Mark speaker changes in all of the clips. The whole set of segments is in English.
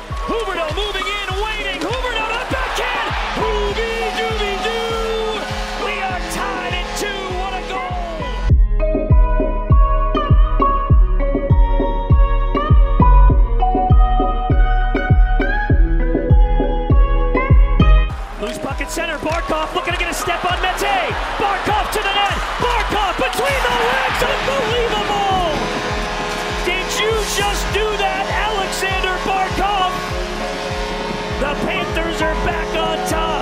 Speaker 1: Huberdeau moving in, waiting. Huberdeau to backhand. Hoobie doobie doo. We are tied at 2. What a goal! Loose puck at center. Barkov looking to get a step on Mete. Barkov to the net. Barkov between the legs. Unbelievable! Did you just do that, Alexander Barkov? The Panthers are back on top.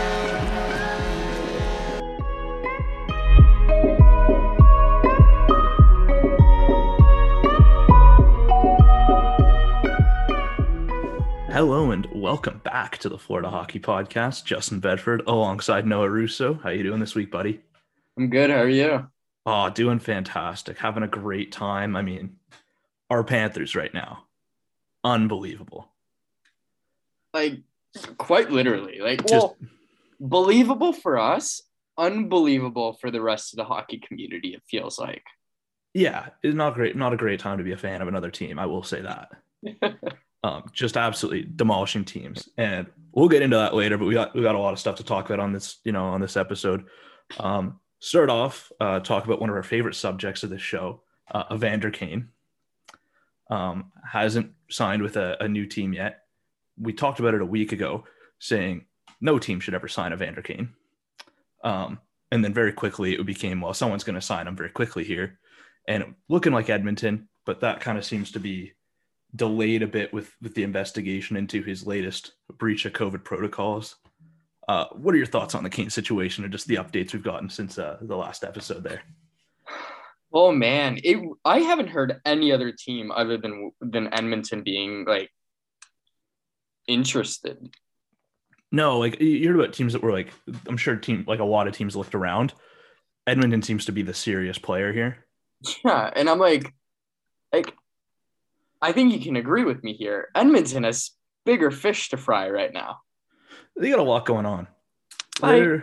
Speaker 2: Hello and welcome back to the Florida Hockey Podcast. Justin Bedford alongside Noah Russo. How you doing this week, buddy?
Speaker 3: I'm good. How are you?
Speaker 2: Oh, doing fantastic. Having a great time. I mean, our Panthers right now, unbelievable.
Speaker 3: Like, quite literally. Believable for us, unbelievable for the rest of the hockey community, it feels like.
Speaker 2: Yeah, it's not great. Not a great time to be a fan of another team. I will say that. Just absolutely demolishing teams, and we'll get into that later. But we got a lot of stuff to talk about on this, on this episode. Start off, talk about one of our favorite subjects of this show, Evander Kane. Hasn't signed with a new team yet. We talked about it a week ago, saying no team should ever sign Evander Kane. And then very quickly it became, well, someone's going to sign him very quickly here, and looking like Edmonton, but that kind of seems to be delayed a bit with the investigation into his latest breach of COVID protocols. What are your thoughts on the Kane situation and just the updates we've gotten since the last episode there?
Speaker 3: Oh man, I haven't heard any other team other than Edmonton being like interested.
Speaker 2: No, like you heard about teams that were like, I'm sure a lot of teams looked around. Edmonton seems to be the serious player here.
Speaker 3: Yeah, and I'm like I think you can agree with me here. Edmonton has bigger fish to fry right now.
Speaker 2: They got a lot going on.
Speaker 3: I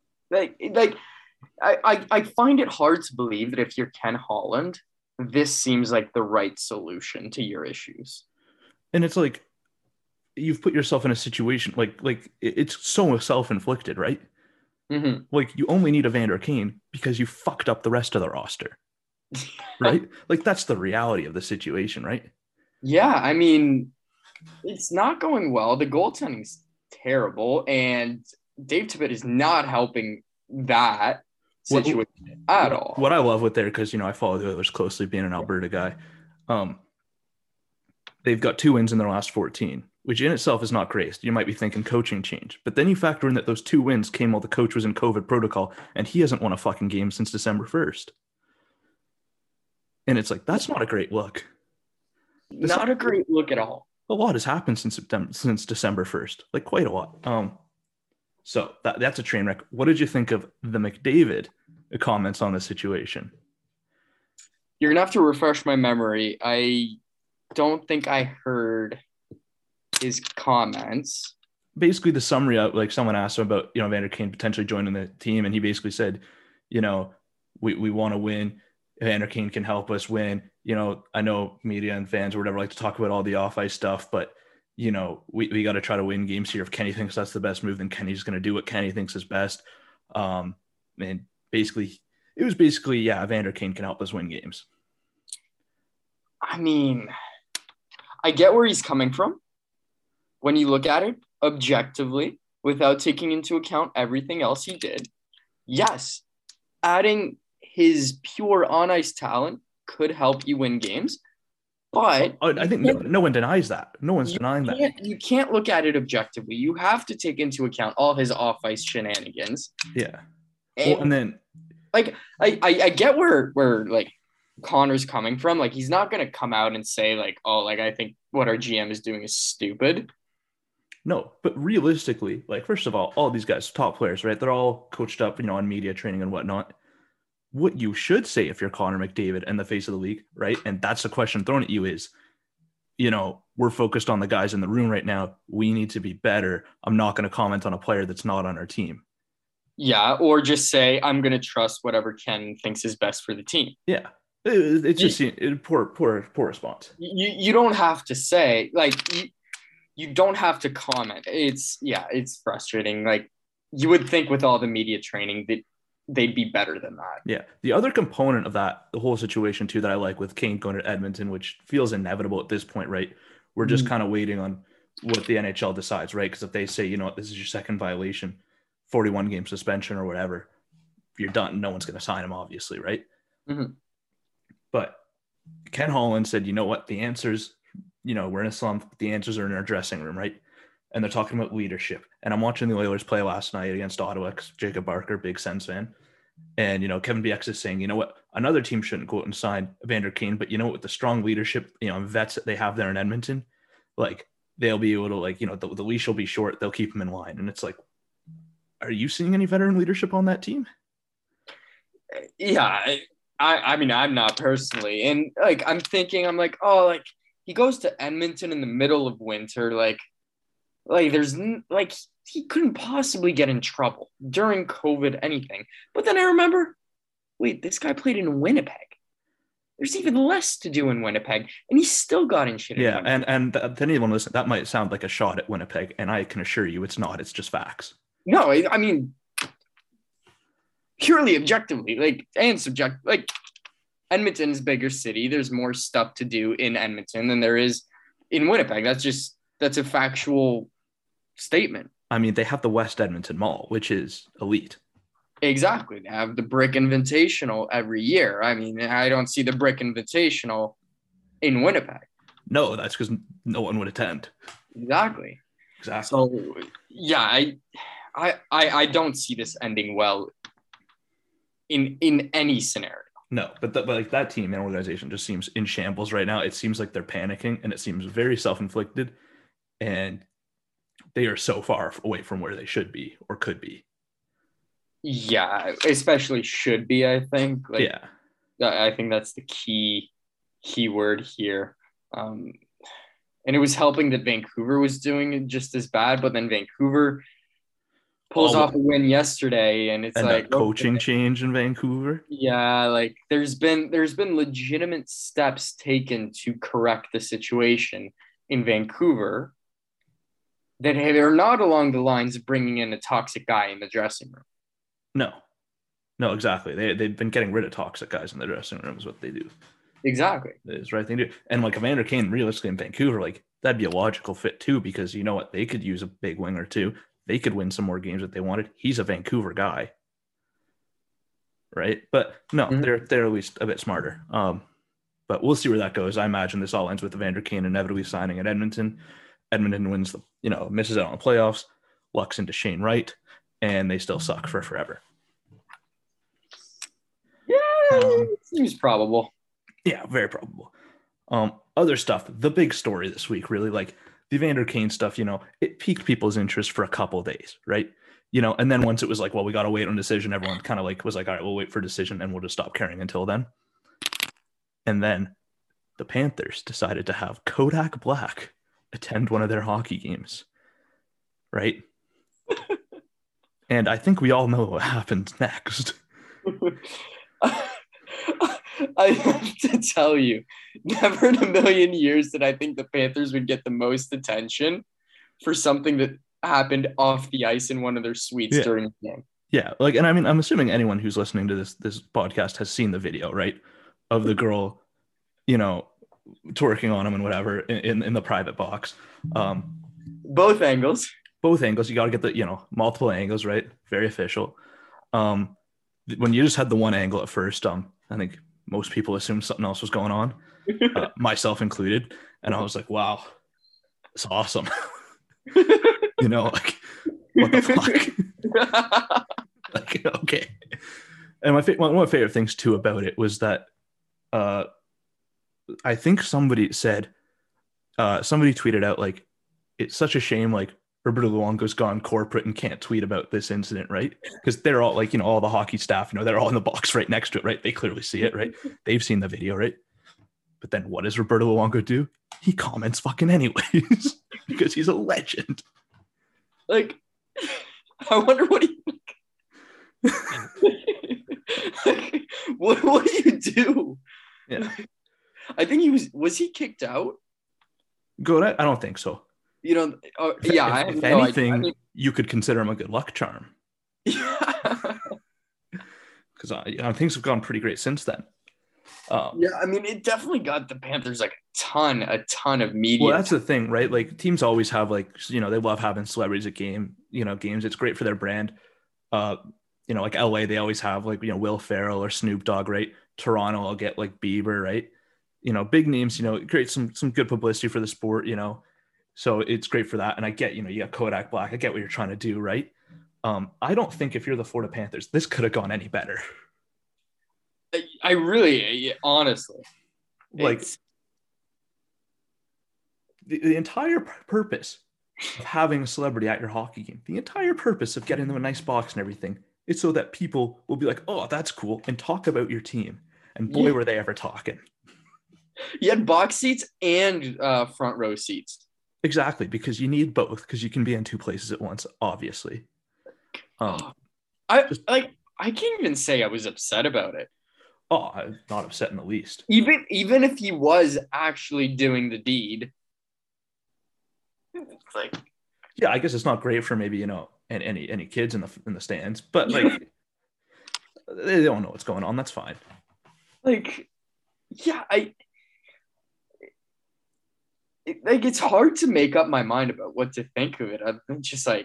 Speaker 3: find it hard to believe that if you're Ken Holland, this seems like the right solution to your issues.
Speaker 2: And it's like, you've put yourself in a situation like it's so self-inflicted, right?
Speaker 3: Mm-hmm.
Speaker 2: Like, you only need Evander Kane because you fucked up the rest of the roster, right? Like, that's the reality of the situation, right?
Speaker 3: Yeah, I mean, it's not going well. The goaltending's terrible, and Dave Tippett is not helping that situation at all.
Speaker 2: What I love with there, because I follow the Oilers closely, being an Alberta guy. They've got 2 wins in their last 14, which in itself is not great. You might be thinking coaching change, but then you factor in that those 2 wins came while the coach was in COVID protocol, and he hasn't won a fucking game since December 1st. And it's like, that's not a great look.
Speaker 3: Not a great look at all.
Speaker 2: A lot has happened since December 1st, like quite a lot. So that's a train wreck. What did you think of the McDavid comments on the situation?
Speaker 3: You're going to have to refresh my memory. I don't think I heard his comments.
Speaker 2: Basically, the summary of, like, someone asked him about, Evander Kane potentially joining the team, and he basically said, we want to win. Evander Kane can help us win. I know media and fans or whatever like to talk about all the off-ice stuff, but, we got to try to win games here. If Kenny thinks that's the best move, then Kenny's going to do what Kenny thinks is best. And basically, Evander Kane can help us win games.
Speaker 3: I mean, I get where he's coming from when you look at it objectively without taking into account everything else he did. Yes, adding his pure on-ice talent could help you win games, but
Speaker 2: I think no one denies that. No one's denying that.
Speaker 3: You can't look at it objectively. You have to take into account all his off-ice shenanigans.
Speaker 2: Yeah.
Speaker 3: And then like I get where like Connor's coming from. Like, he's not going to come out and say like, oh, like, I think what our GM is doing is stupid.
Speaker 2: No, but realistically, like, first of all these guys, top players, right? They're all coached up, on media training and whatnot. What you should say if you're Connor McDavid and the face of the league, right? And that's the question thrown at you is, we're focused on the guys in the room right now. We need to be better. I'm not going to comment on a player that's not on our team.
Speaker 3: Yeah, or just say, I'm going to trust whatever Ken thinks is best for the team.
Speaker 2: Yeah. It's just poor response.
Speaker 3: You don't have to say, like, you don't have to comment. It's frustrating. Like, you would think with all the media training that they'd be better than that.
Speaker 2: Yeah. The other component of that, the whole situation too, that I like with Kane going to Edmonton, which feels inevitable at this point, right? We're just kind of waiting on what the NHL decides, right? Because if they say, you know what, this is your second violation, 41 game suspension or whatever, you're done. No one's going to sign him, obviously, right?
Speaker 3: Mm-hmm.
Speaker 2: But Ken Holland said, you know what, the answers, you know, we're in a slump. The answers are in our dressing room, right? And they're talking about leadership. And I'm watching the Oilers play last night against Ottawa, Jacob Barker, big Sens fan. And, you know, Kevin Bieksa is saying, you know what, another team shouldn't go out and sign Evander Kane, but you know what, with the strong leadership, you know, vets that they have there in Edmonton, like, they'll be able to, like, you know, the leash will be short. They'll keep him in line. And it's like, are you seeing any veteran leadership on that team?
Speaker 3: Yeah, I mean, I'm not personally. And, like, I'm like, oh, like, he goes to Edmonton in the middle of winter. Like there's, like, he couldn't possibly get in trouble during COVID, anything. But then I remember, wait, this guy played in Winnipeg. There's even less to do in Winnipeg, and he still got in shit.
Speaker 2: Yeah, and to anyone listen, that might sound like a shot at Winnipeg, and I can assure you it's not. It's just facts.
Speaker 3: No, I mean, purely objectively, like, and subject, like, Edmonton's a bigger city. There's more stuff to do in Edmonton than there is in Winnipeg. That's a factual statement.
Speaker 2: I mean, they have the West Edmonton Mall, which is elite.
Speaker 3: Exactly. They have the Brick Invitational every year. I mean, I don't see the Brick Invitational in Winnipeg.
Speaker 2: No, that's because no one would attend.
Speaker 3: Exactly. So, yeah, I don't see this ending well in any scenario.
Speaker 2: No, but like that team and organization just seems in shambles right now. It seems like they're panicking, and it seems very self-inflicted, and they are so far away from where they should be or could be.
Speaker 3: Yeah, especially should be, I think. Like,
Speaker 2: yeah.
Speaker 3: I think that's the key word here. And it was helping that Vancouver was doing it just as bad, but then Vancouver pulls off a win yesterday, and it's like
Speaker 2: coaching change in Vancouver.
Speaker 3: Yeah, like there's been legitimate steps taken to correct the situation in Vancouver that are not along the lines of bringing in a toxic guy in the dressing room.
Speaker 2: No, exactly. They've been getting rid of toxic guys in the dressing room is what they do.
Speaker 3: Exactly.
Speaker 2: It's the right thing to do. And like Evander Kane, realistically in Vancouver, like that'd be a logical fit too, because you know what? They could use a big wing or two. They could win some more games if they wanted. He's a Vancouver guy. Right? But no, they're at least a bit smarter. But we'll see where that goes. I imagine this all ends with Evander Kane inevitably signing at Edmonton. Edmonton wins misses out on the playoffs, lucks into Shane Wright, and they still suck for forever.
Speaker 3: Yeah, seems probable.
Speaker 2: Yeah, very probable. Other stuff, the big story this week, really, like the Evander Kane stuff, it piqued people's interest for a couple of days, right? And then once it was like, well, we got to wait on decision, everyone kind of like was like, all right, we'll wait for decision and we'll just stop caring until then. And then the Panthers decided to have Kodak Black attend one of their hockey games, right? And I think we all know what happens next.
Speaker 3: I have to tell you, never in a million years did I think the Panthers would get the most attention for something that happened off the ice in one of their suites during the game.
Speaker 2: Yeah, like, and I mean, I'm assuming anyone who's listening to this podcast has seen the video, right, of the girl, twerking on him and whatever in the private box.
Speaker 3: Both angles.
Speaker 2: You got to get the multiple angles, right? Very official. When you just had the one angle at first, I think most people assumed something else was going on, myself included, and I was like, "Wow, it's awesome." Like, what the fuck? Like, okay. And one of my favorite things too about it was that I think somebody tweeted out, like, it's such a shame, like, Roberto Luongo's gone corporate and can't tweet about this incident, right? Because they're all like, all the hockey staff, they're all in the box right next to it, right? They clearly see it, right? They've seen the video, right? But then what does Roberto Luongo do? He comments fucking anyways because he's a legend.
Speaker 3: Like, I wonder what he like, what do you do?
Speaker 2: Yeah.
Speaker 3: I think was he kicked out?
Speaker 2: Good. I don't think so.
Speaker 3: You know, yeah, I have
Speaker 2: If
Speaker 3: no idea.
Speaker 2: anything,
Speaker 3: I mean,
Speaker 2: you could consider him a good luck charm
Speaker 3: yeah.
Speaker 2: because things have gone pretty great since then.
Speaker 3: Yeah, I mean, it definitely got the Panthers like a ton of
Speaker 2: Well,
Speaker 3: media.
Speaker 2: that's the thing, right? Like teams always have they love having celebrities at games. It's great for their brand. Like LA, they always have Will Ferrell or Snoop Dogg, right? Toronto, I'll get like Bieber, right? Big names, create some good publicity for the sport, so it's great for that. And I get, you got Kodak Black. I get what you're trying to do, right? I don't think if you're the Florida Panthers, this could have gone any better.
Speaker 3: I really, honestly,
Speaker 2: Like the entire purpose of having a celebrity at your hockey game, the entire purpose of getting them a nice box and everything, is so that people will be like, oh, that's cool, and talk about your team. And boy, were they ever talking.
Speaker 3: You had box seats and front row seats.
Speaker 2: Exactly, because you need both, because you can be in two places at once, obviously.
Speaker 3: I can't even say I was upset about it.
Speaker 2: Oh, I'm not upset in the least.
Speaker 3: Even if he was actually doing the deed, it's like,
Speaker 2: yeah, I guess it's not great for maybe any kids in the stands, but like they don't know what's going on. That's fine.
Speaker 3: Like, yeah, it's hard to make up my mind about what to think of it. I'm just like,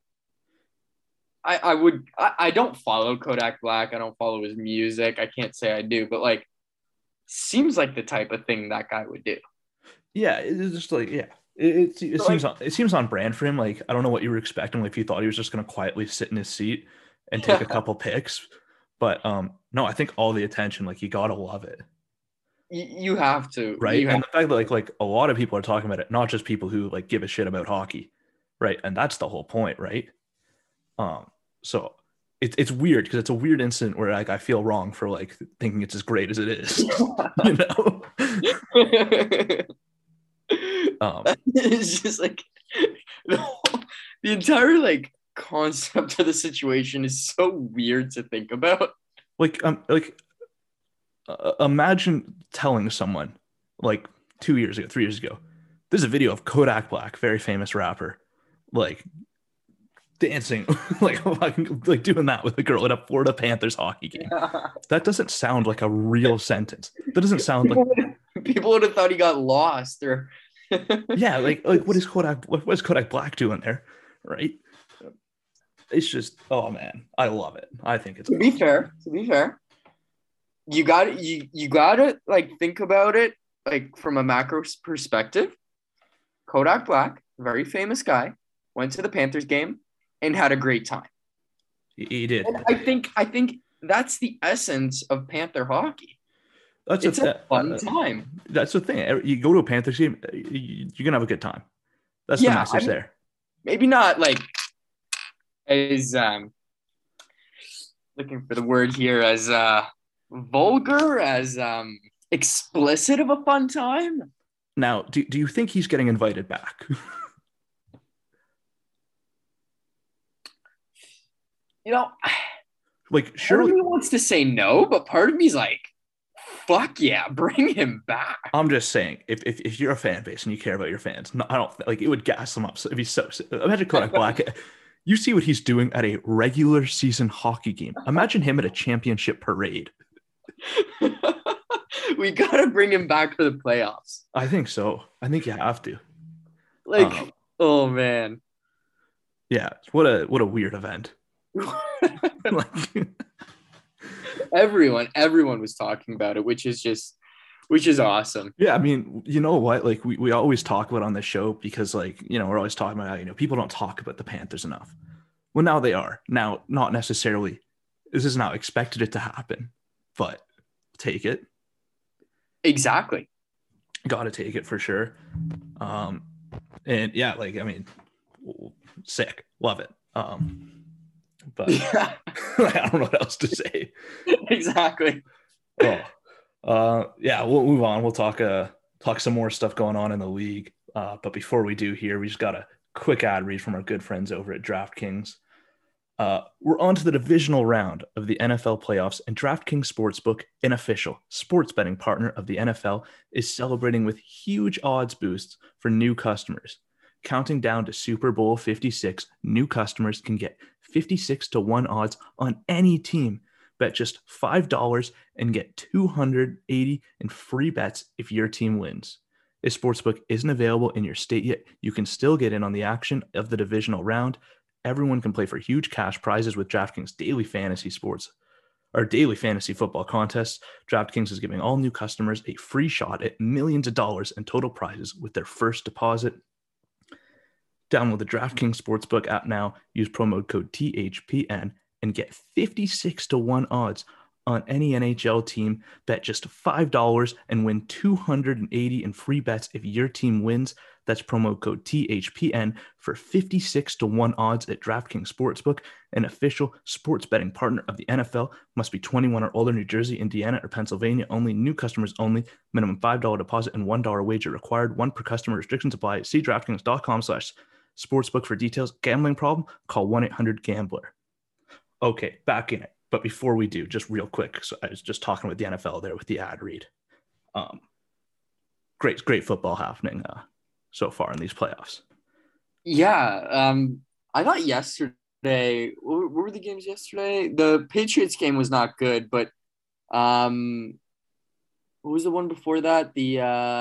Speaker 3: I don't follow Kodak Black. I don't follow his music. I can't say I do, but like, seems like the type of thing that guy would do.
Speaker 2: Yeah, it's just like, yeah, it seems on brand for him. Like, I don't know what you were expecting. Like, if you thought he was just going to quietly sit in his seat and take a couple pics, but no, I think all the attention, like, you gotta love it.
Speaker 3: You have to,
Speaker 2: right? And the fact that like a lot of people are talking about it, not just people who like give a shit about hockey, right? And that's the whole point, right? So it's weird because it's a weird incident where like I feel wrong for like thinking it's as great as it is,
Speaker 3: It's just like the entire like concept of the situation is so weird to think about.
Speaker 2: Imagine telling someone like 2 years ago, 3 years ago, there's a video of Kodak Black, very famous rapper, like dancing, like doing that with a girl at a Florida Panthers hockey game. That doesn't sound like a real sentence. That doesn't sound like
Speaker 3: people would have thought he got lost or
Speaker 2: yeah, like what is Kodak Black doing there, right? It's just, oh man, I love it. I think it's
Speaker 3: to be fair, you got to like think about it like from a macro perspective. Kodak Black, very famous guy, went to the Panthers game and had a great time.
Speaker 2: He did.
Speaker 3: And I think that's the essence of Panther hockey.
Speaker 2: It's
Speaker 3: a fun time.
Speaker 2: That's the thing. You go to a Panthers game, you're gonna have a good time. That's the message there.
Speaker 3: Maybe not like as looking for the word here, as vulgar, as explicit of a fun time.
Speaker 2: Now, do you think he's getting invited back? Like, sure,
Speaker 3: part of me wants to say no, but part of me's like, fuck yeah, bring him back.
Speaker 2: I'm just saying, if you're a fan base and you care about your fans, I don't like it would gas them up. So if he's imagine Kodak Black, you see what he's doing at a regular season hockey game. Imagine him at a championship parade.
Speaker 3: We gotta bring him back for the playoffs.
Speaker 2: I think so. I think you have to.
Speaker 3: Like, oh man,
Speaker 2: yeah. What a weird event. Like,
Speaker 3: everyone was talking about it, which is awesome.
Speaker 2: Yeah, I mean, you know what? Like we always talk about on this show because like, we're always talking about how, people don't talk about the Panthers enough. Well, now they are. Now, not necessarily. This is not expected it to happen, but take it.
Speaker 3: Exactly.
Speaker 2: Got to take it for sure. And yeah, like, I mean, sick. Love it. But yeah. I don't know what else to say.
Speaker 3: Exactly.
Speaker 2: Yeah, we'll move on. We'll talk some more stuff going on in the league. But before we do here, we just got a quick ad read from our good friends over at DraftKings. We're on to the divisional round of the NFL playoffs, and DraftKings Sportsbook, an official sports betting partner of the NFL, is celebrating with huge odds boosts for new customers. Counting down to Super Bowl 56, new customers can get 56-1 odds on any team. Bet just $5 and get $280 in free bets if your team wins. If Sportsbook isn't available in your state yet, you can still get in on the action of the divisional round. Everyone can play for huge cash prizes with DraftKings daily fantasy football contests. DraftKings is giving all new customers a free shot at millions of dollars in total prizes with their first deposit. Download the DraftKings Sportsbook app now. Use promo code THPN and get 56-1 odds on any NHL team. Bet just $5 and win $280 in free bets if your team wins. That's promo code THPN for 56-1 odds at DraftKings Sportsbook, an official sports betting partner of the NFL. Must be 21 or older. New Jersey, Indiana, or Pennsylvania only. New customers only. Minimum $5 deposit and $1 wager required. One per customer. Restrictions apply. See DraftKings.com/sportsbook for details. Gambling problem? Call 1-800-GAMBLER. Okay, back in it. But before we do, just real quick, so I was just talking with the NFL there with the ad read. Great football happening so far in these playoffs.
Speaker 3: Yeah, I thought yesterday. What were the games yesterday? The Patriots game was not good, but what was the one before that? The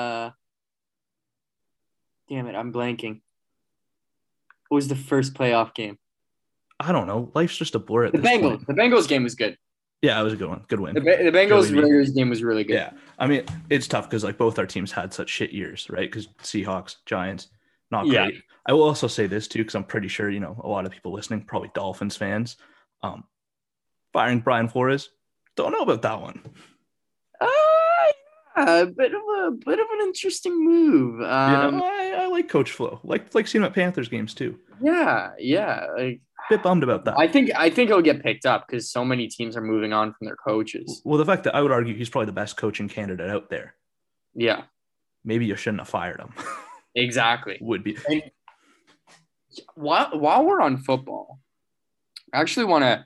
Speaker 3: damn it, I'm blanking. What was the first playoff game?
Speaker 2: I don't know. Life's just a blur at
Speaker 3: The
Speaker 2: this
Speaker 3: Bengals.
Speaker 2: point.
Speaker 3: The Bengals game was good.
Speaker 2: Yeah, it was a good one. Good win.
Speaker 3: The Bengals Raiders game was really good.
Speaker 2: Yeah, I mean, it's tough because like both our teams had such shit years, right? Because Seahawks, Giants, not great.
Speaker 3: Yeah.
Speaker 2: I will also say this too, because I'm pretty sure a lot of people listening, probably Dolphins fans, firing Brian Flores. Don't know about that one.
Speaker 3: A bit of an interesting move.
Speaker 2: I like Coach Flo. Like seeing him at Panthers games too.
Speaker 3: Yeah.
Speaker 2: Bit bummed about that.
Speaker 3: I think he'll get picked up because so many teams are moving on from their coaches.
Speaker 2: Well, the fact that I would argue he's probably the best coaching candidate out there.
Speaker 3: Yeah.
Speaker 2: Maybe you shouldn't have fired him.
Speaker 3: Exactly.
Speaker 2: Would be.
Speaker 3: And while we're on football, I actually want to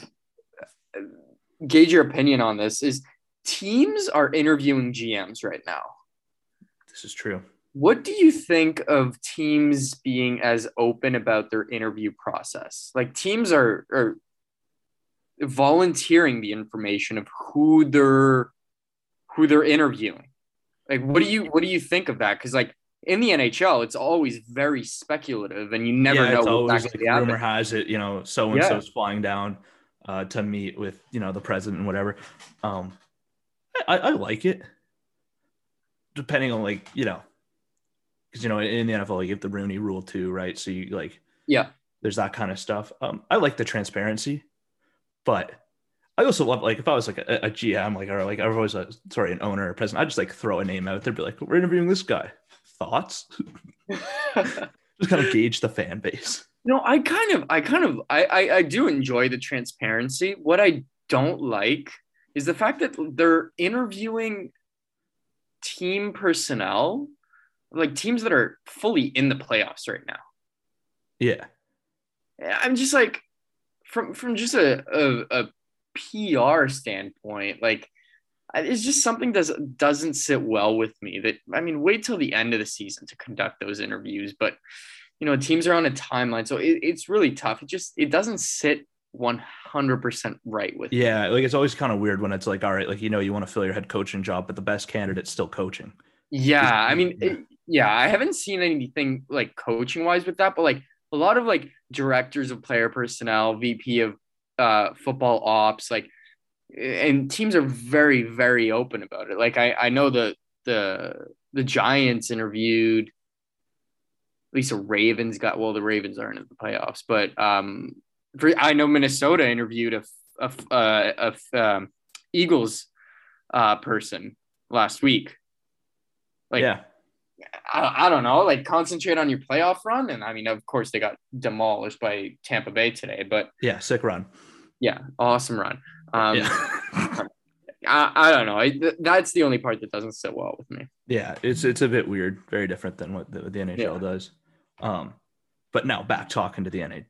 Speaker 3: gauge your opinion on this. Is teams are interviewing GMs right now.
Speaker 2: This is true.
Speaker 3: What do you think of teams being as open about their interview process? Like teams are volunteering the information of who they're interviewing. Like, what do you think of that? Because like in the NHL, it's always very speculative, and you never know.
Speaker 2: It's always
Speaker 3: actually
Speaker 2: like, rumor has it, so and so's flying down to meet with the president and whatever. I like it, depending on because in the NFL you have the Rooney Rule too, right? So you there's that kind of stuff. I like the transparency, but I also love if I was like a GM or like I was an owner or president, I'd just throw a name out there, be like, we're interviewing this guy. Thoughts? Just kind of gauge the fan base.
Speaker 3: I do enjoy the transparency. What I don't like is the fact that they're interviewing team personnel, like teams that are fully in the playoffs right now.
Speaker 2: Yeah.
Speaker 3: I'm just like, from just a PR standpoint, it's just something that doesn't sit well with me. Wait till the end of the season to conduct those interviews, but teams are on a timeline, so it's really tough. It doesn't sit 100% right with me.
Speaker 2: Yeah, it's always kind of weird when it's like, all right, you want to fill your head coaching job, but the best candidate's still coaching.
Speaker 3: Yeah, I haven't seen anything coaching wise with that, but a lot of directors of player personnel, VP of football ops, and teams are very, very open about it. I know the Giants interviewed, at least the Ravens the Ravens aren't in the playoffs, but I know Minnesota interviewed a Eagles person last week. I don't know, concentrate on your playoff run. And of course they got demolished by Tampa Bay today, but
Speaker 2: yeah, sick run.
Speaker 3: Yeah. Awesome run. I don't know. That's the only part that doesn't sit well with me.
Speaker 2: Yeah. It's a bit weird. Very different than what the NHL does. But now back talking about the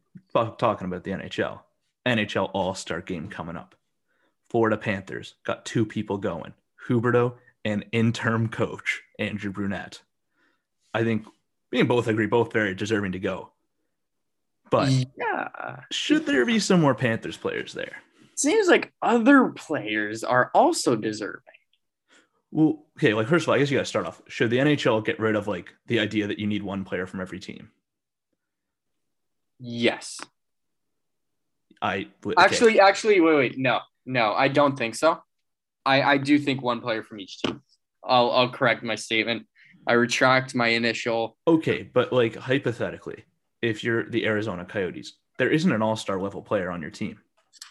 Speaker 2: NHL All-Star game coming up. Florida Panthers got two people going, Huberdeau and interim coach Andrew Brunette. I think We can both agree, both very deserving to go. But
Speaker 3: yeah,
Speaker 2: should there be some more Panthers players there?
Speaker 3: seems like other players are also deserving.
Speaker 2: Well, okay, like first of all, I guess you got to start off. Should the NHL get rid of like the idea that you need one player from every team?
Speaker 3: Yes.
Speaker 2: Okay.
Speaker 3: Actually, wait. No, I don't think so. I do think one player from each team. I'll correct my statement. I retract my initial.
Speaker 2: Okay, but like hypothetically, if you're the Arizona Coyotes, there isn't an all-star level player on your team.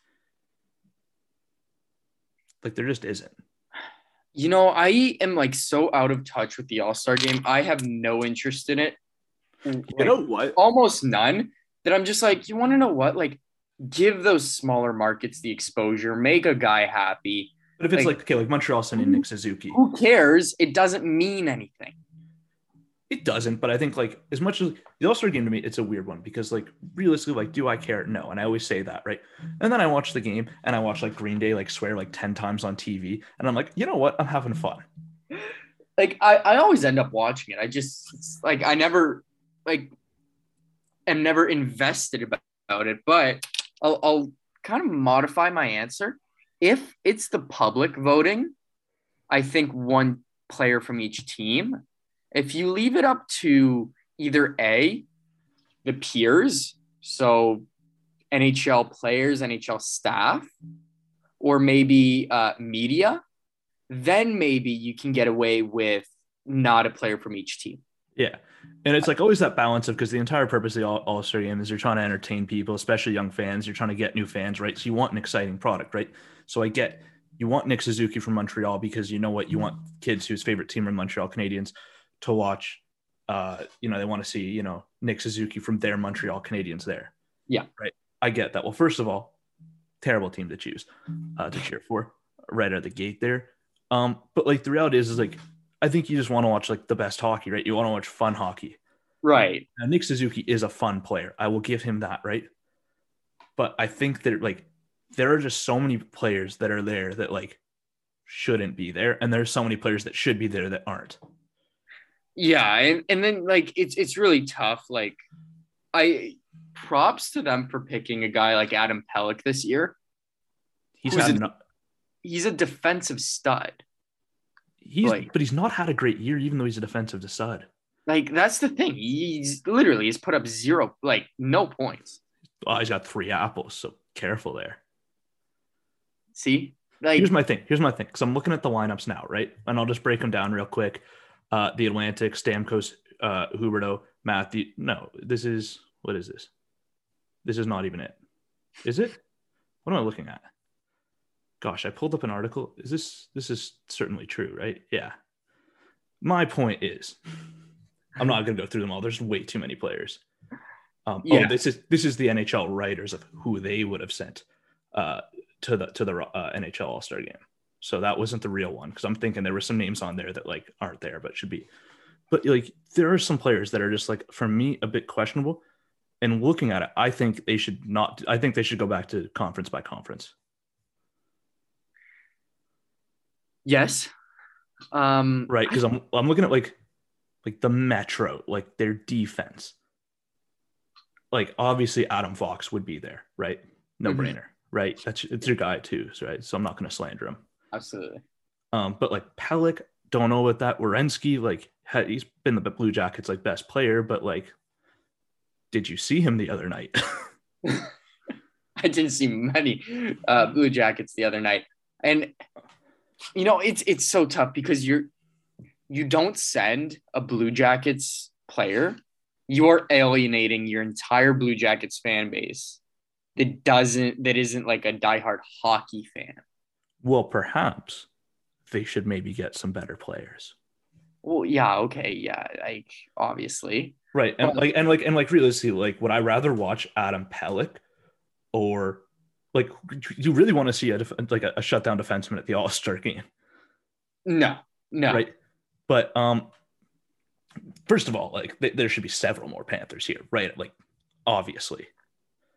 Speaker 2: Like there just isn't.
Speaker 3: You know, I am like so out of touch with the All-Star game. I have no interest in it.
Speaker 2: You know what?
Speaker 3: Almost none. That I'm just like, you want to know what? Like, give those smaller markets the exposure, make a guy happy.
Speaker 2: But if it's like Montreal sending Nick Suzuki,
Speaker 3: who cares? It doesn't mean anything.
Speaker 2: It doesn't, but I think like as much as the All-Star game to me, it's a weird one because like realistically, like, do I care? No. And I always say that, right? And then I watch the game and I watch like Green Day like swear like 10 times on TV. And I'm like, you know what? I'm having fun.
Speaker 3: Like I always end up watching it. I just like I never like am never invested about it, but I'll kind of modify my answer. If it's the public voting, I think one player from each team. If you leave it up to either A, the peers, so NHL players, NHL staff, or maybe media, then maybe you can get away with not a player from each team.
Speaker 2: Yeah. And it's like always that balance of, because the entire purpose of the All-Star game is you're trying to entertain people, especially young fans. You're trying to get new fans, right? So you want an exciting product, right? So I get you want Nick Suzuki from Montreal because you know what? You want kids whose favorite team are Montreal Canadiens to watch. They want to see, Nick Suzuki from their Montreal Canadiens there.
Speaker 3: Yeah.
Speaker 2: Right. I get that. Well, first of all, terrible team to choose to cheer for right out of the gate there. But like the reality is like, I think you just want to watch like the best hockey, right? You want to watch fun hockey.
Speaker 3: Right.
Speaker 2: Now, Nick Suzuki is a fun player. I will give him that, right? But I think that like there are just so many players that are there that like shouldn't be there. And there's so many players that should be there that aren't.
Speaker 3: Yeah. And then like it's really tough. Like I props to them for picking a guy like Adam Pelech this year. He's a defensive stud.
Speaker 2: But he's not had a great year, even though he's a defensive stud.
Speaker 3: Like, that's the thing. He's put up no points.
Speaker 2: Well, he's got 3 apples, so careful there.
Speaker 3: See? Like,
Speaker 2: here's my thing. Because I'm looking at the lineups now, right? And I'll just break them down real quick. The Atlantic, Stamkos, Huberdeau, Matthew. No, what is this? This is not even it. Is it? What am I looking at? Gosh, I pulled up an article. This is certainly true, right? Yeah. My point is, I'm not going to go through them all. There's way too many players. This is the NHL writers of who they would have sent to the NHL All-Star game. So that wasn't the real one, because I'm thinking there were some names on there that like aren't there but should be. But like there are some players that are just like, for me, a bit questionable. And looking at it, I think they should go back to conference by conference.
Speaker 3: Yes.
Speaker 2: Right, because I'm looking at like the Metro, like their defense. Like obviously Adam Fox would be there, right? No brainer, right? It's your guy too, right? So I'm not going to slander him.
Speaker 3: Absolutely.
Speaker 2: But like Pelech, don't know about that. Werenski, like he's been the Blue Jackets like best player, but like, did you see him the other night?
Speaker 3: I didn't see many Blue Jackets the other night, and it's so tough because you don't send a Blue Jackets player, you're alienating your entire Blue Jackets fan base that isn't like a diehard hockey fan.
Speaker 2: Well, perhaps they should maybe get some better players.
Speaker 3: Well, yeah, okay, yeah, like obviously,
Speaker 2: right, and realistically, like, would I rather watch Adam Pelech or like, you really want to see a shutdown defenseman at the All-Star game?
Speaker 3: No,
Speaker 2: right, but first of all, like there should be several more Panthers here, right? Like obviously,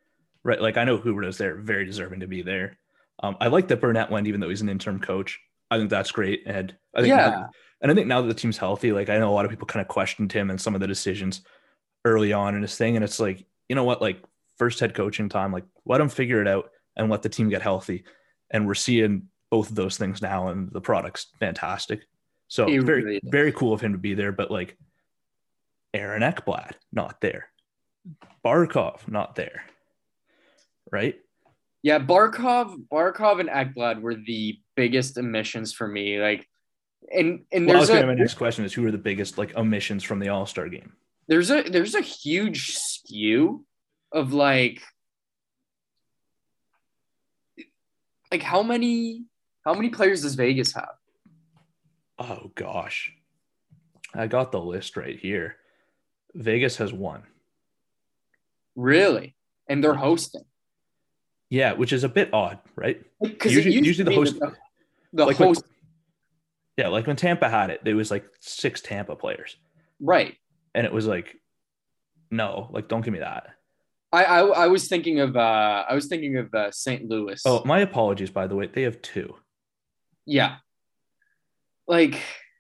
Speaker 2: right? Like I know Huberdeau's there, very deserving to be there. I like that Burnett went, even though he's an interim coach. I think that's great. And I think
Speaker 3: Yeah.
Speaker 2: I think now that the team's healthy, like I know a lot of people kind of questioned him and some of the decisions early on in his thing. And it's like, you know what, like first head coaching time, like let him figure it out and let the team get healthy. And we're seeing both of those things now, and the product's fantastic. So
Speaker 3: It
Speaker 2: very,
Speaker 3: really is.
Speaker 2: very cool of him to be there. But like Aaron Ekblad, not there. Barkov, not there. Right?
Speaker 3: Yeah, Barkov and Ekblad were the biggest omissions for me. Like, and
Speaker 2: Well,
Speaker 3: there's
Speaker 2: my next question is who are the biggest like omissions from the All-Star game?
Speaker 3: there's a huge skew of like how many players does Vegas have?
Speaker 2: Oh gosh. I got the list right here. Vegas has one.
Speaker 3: Really? And they're hosting.
Speaker 2: Yeah, which is a bit odd, right?
Speaker 3: Because
Speaker 2: Usually the host,
Speaker 3: the
Speaker 2: like
Speaker 3: host,
Speaker 2: like when Tampa had it, there was like 6 Tampa players,
Speaker 3: right?
Speaker 2: and it was like, no, like don't give me that.
Speaker 3: I was thinking of St. Louis.
Speaker 2: Oh, my apologies, by the way. They have 2.
Speaker 3: Yeah, like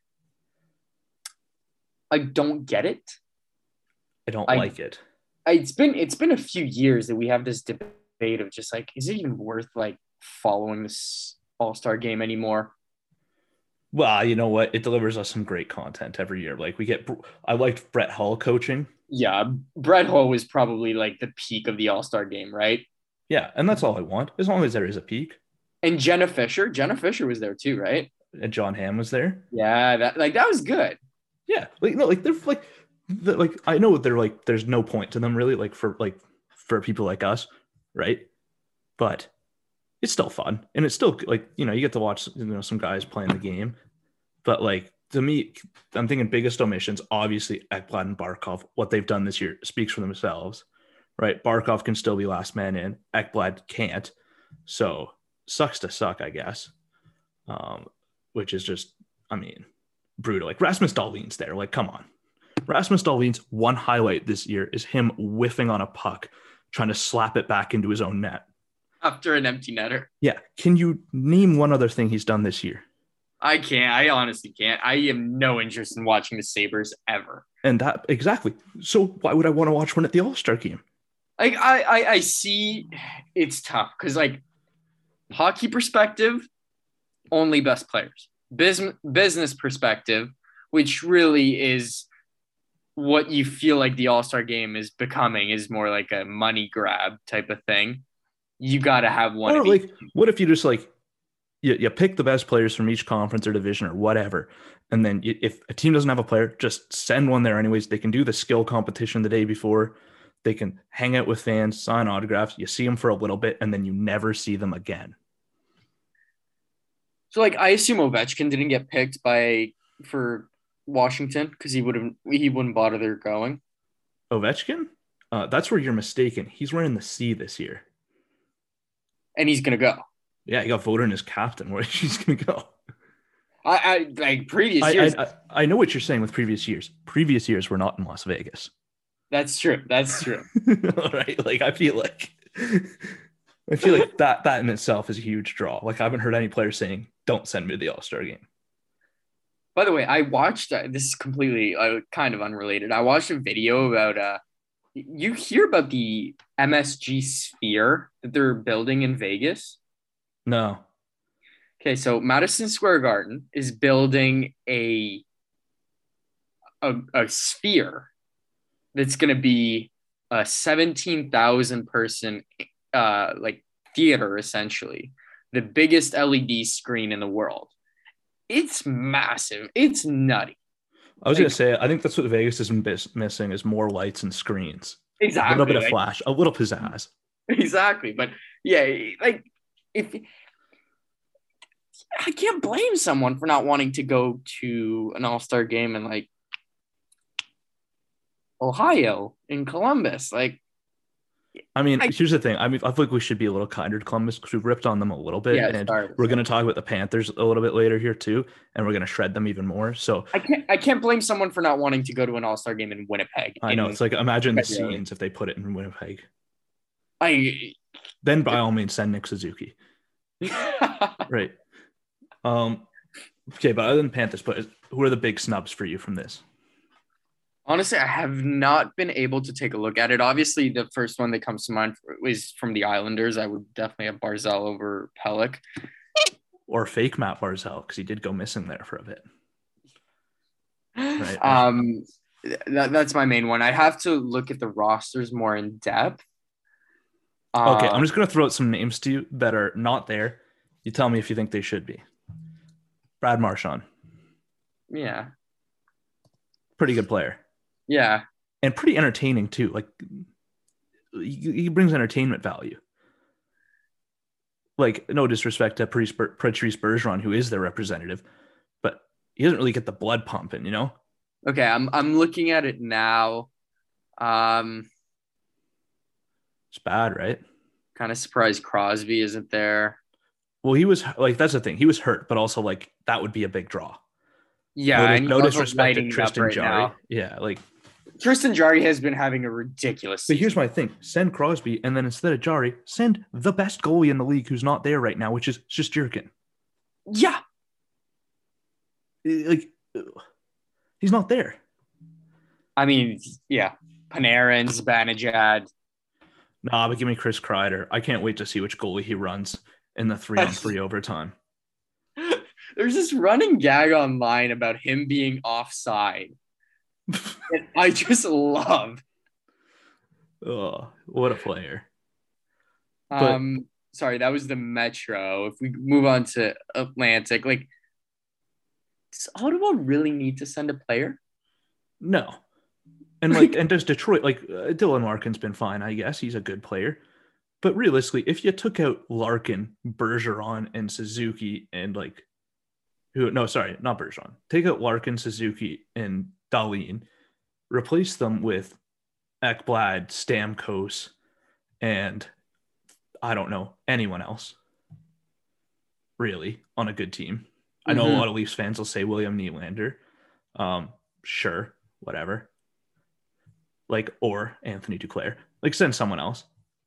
Speaker 3: I don't get it.
Speaker 2: I don't like it.
Speaker 3: It's been a few years that we have this debate of just like, is it even worth like following this All-Star game anymore?
Speaker 2: Well, you know what? It delivers us some great content every year. Like I liked Brett Hull coaching.
Speaker 3: Yeah, Brett Hull was probably like the peak of the All-Star game, right?
Speaker 2: Yeah, and that's all I want, as long as there is a peak.
Speaker 3: And Jenna Fisher was there too, right?
Speaker 2: And John Hamm was there.
Speaker 3: Yeah, that was good.
Speaker 2: Yeah, like no, like they're like I know they're like there's no point to them really, like for people like us, right? But it's still fun, and it's still like you get to watch some guys playing the game. But like to me, I'm thinking biggest omissions. Obviously, Ekblad and Barkov. What they've done this year speaks for themselves, right? Barkov can still be last man in. Ekblad can't, so sucks to suck, I guess. Which is just, I mean, brutal. Like Rasmus Dahlin's there. Like, come on. Rasmus Dahlin's one highlight this year is him whiffing on a puck, trying to slap it back into his own net.
Speaker 3: After an empty netter.
Speaker 2: Yeah. Can you name one other thing he's done this year?
Speaker 3: I can't. I honestly can't. I have no interest in watching the Sabres ever.
Speaker 2: And that, exactly. So why would I want to watch one at the All-Star game?
Speaker 3: Like, I see it's tough because, like, hockey perspective, only best players. Business perspective, which really is what you feel like the All-Star game is becoming, is more like a money grab type of thing. You got to have one.
Speaker 2: Or like, what if you just like, you pick the best players from each conference or division or whatever, and then if a team doesn't have a player, just send one there anyways. They can do the skill competition the day before. They can hang out with fans, sign autographs. You see them for a little bit, and then you never see them again.
Speaker 3: So, like, I assume Ovechkin didn't get picked for Washington because he wouldn't bother going.
Speaker 2: Ovechkin? That's where you're mistaken. He's wearing the C this year.
Speaker 3: And he's going to go.
Speaker 2: Yeah, he got voted in as captain. Where he's going to go?
Speaker 3: I like previous years.
Speaker 2: I know what you're saying with previous years. Previous years were not in Las Vegas.
Speaker 3: That's true.
Speaker 2: All right. Like, I feel like that in itself is a huge draw. Like, I haven't heard any player saying, don't send me to the All-Star game.
Speaker 3: By the way, I watched, this is completely kind of unrelated. I watched a video about, you hear about the MSG Sphere that they're building in Vegas?
Speaker 2: No.
Speaker 3: Okay, so Madison Square Garden is building a sphere that's going to be a 17,000 person like theater, essentially, the biggest LED screen in the world. It's massive. It's nutty.
Speaker 2: I was going to say, I think that's what Vegas is missing is more lights and screens.
Speaker 3: Exactly.
Speaker 2: A little bit of flash, a little pizzazz.
Speaker 3: Exactly. But yeah, like I can't blame someone for not wanting to go to an All-Star game in like Ohio, in Columbus. Like,
Speaker 2: I mean, here's the thing. I mean, I feel like we should be a little kinder to Columbus because we've ripped on them a little bit. And we're going to talk about the Panthers a little bit later here too. And we're going to shred them even more. So
Speaker 3: I can't blame someone for not wanting to go to an All-Star game in Winnipeg.
Speaker 2: I know. It's like, imagine the scenes if they put it in Winnipeg. Then by all means, send Nick Suzuki. Right. Okay, but other than Panthers, but who are the big snubs for you from this?
Speaker 3: Honestly, I have not been able to take a look at it. Obviously, the first one that comes to mind was from the Islanders. I would definitely have Barzal over Pelech.
Speaker 2: Or fake Matt Barzal, because he did go missing there for a bit. Right.
Speaker 3: That's my main one. I have to look at the rosters more in depth.
Speaker 2: Okay, I'm just going to throw out some names to you that are not there. You tell me if you think they should be. Brad Marchand.
Speaker 3: Yeah.
Speaker 2: Pretty good player.
Speaker 3: Yeah.
Speaker 2: And pretty entertaining, too. Like, he brings entertainment value. Like, no disrespect to Patrice Bergeron, who is their representative, but he doesn't really get the blood pumping, you know?
Speaker 3: Okay, I'm looking at it now.
Speaker 2: It's bad, right?
Speaker 3: Kind of surprised Crosby isn't there.
Speaker 2: Well, he was like, that's the thing. He was hurt, but also like that would be a big draw.
Speaker 3: Yeah,
Speaker 2: No disrespect to Tristan Jarry. Yeah, like
Speaker 3: Tristan Jarry has been having a ridiculous season.
Speaker 2: But here's my thing. Send Crosby, and then instead of Jarry, send the best goalie in the league who's not there right now, which is Shesterkin.
Speaker 3: Yeah.
Speaker 2: Like, he's not there.
Speaker 3: I mean, yeah. Panarin, Zibanejad.
Speaker 2: Nah, but give me Chris Kreider. I can't wait to see which goalie he runs in the 3-on-3 overtime.
Speaker 3: There's this running gag online about him being offside. And I just love.
Speaker 2: Oh, what a player.
Speaker 3: Sorry, that was the Metro. If we move on to Atlantic, like, does Ottawa really need to send a player?
Speaker 2: No. And does Detroit, like, Dylan Larkin's been fine, I guess. He's a good player. But realistically, if you took out Larkin, Bergeron, and Suzuki, and like, not Bergeron. Take out Larkin, Suzuki, and Dahlin, replace them with Ekblad, Stamkos, and I don't know, anyone else, really, on a good team. I know a lot of Leafs fans will say William Nylander. Sure, whatever. Like, or Anthony Duclair. Like, send someone else.